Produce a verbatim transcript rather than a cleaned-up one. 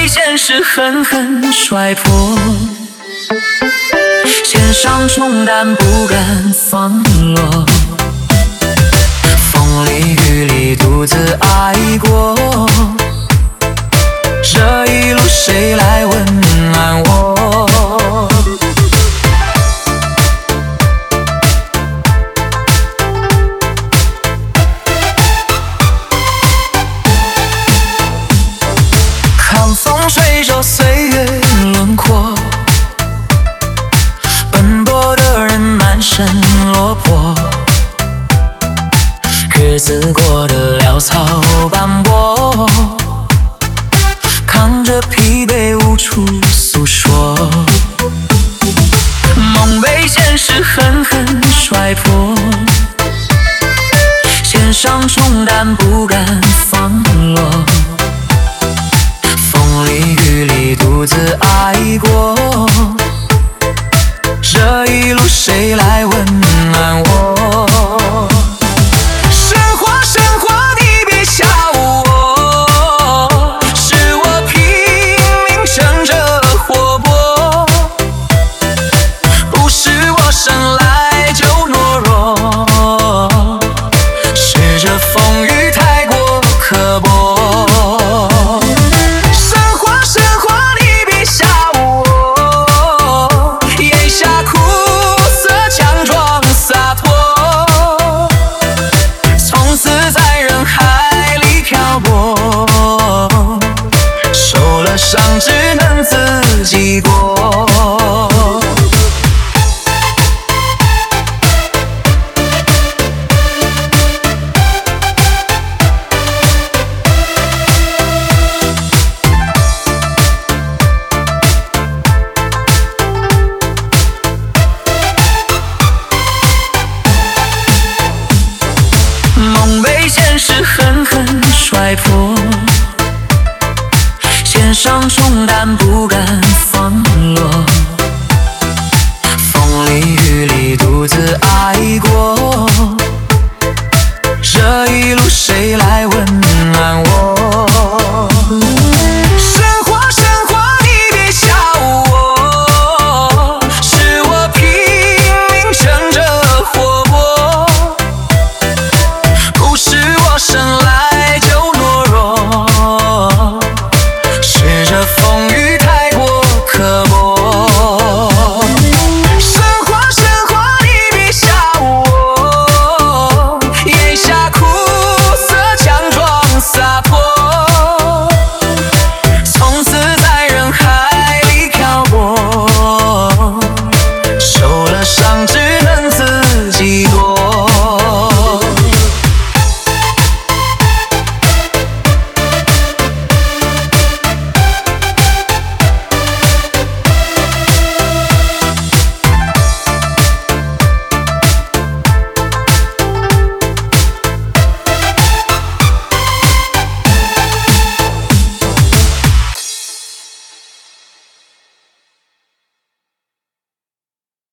被现实狠狠摔破，肩上重担不敢放落，风里雨里独自爱过，这一路谁来温暖我？看风吹皱岁月轮廓，奔波的人满身落魄，日子过得潦草斑驳，扛着疲惫无处诉说，梦被现实狠狠摔破，肩上重担不敢放落，风里雨里独自爱过，这一路谁来温暖我？生活生活你别笑我，是我拼命撑着活泼，不是我生来就懦弱，是这风雨太过刻薄。伤只能自己过，梦被现实狠狠摔破，肩上重担不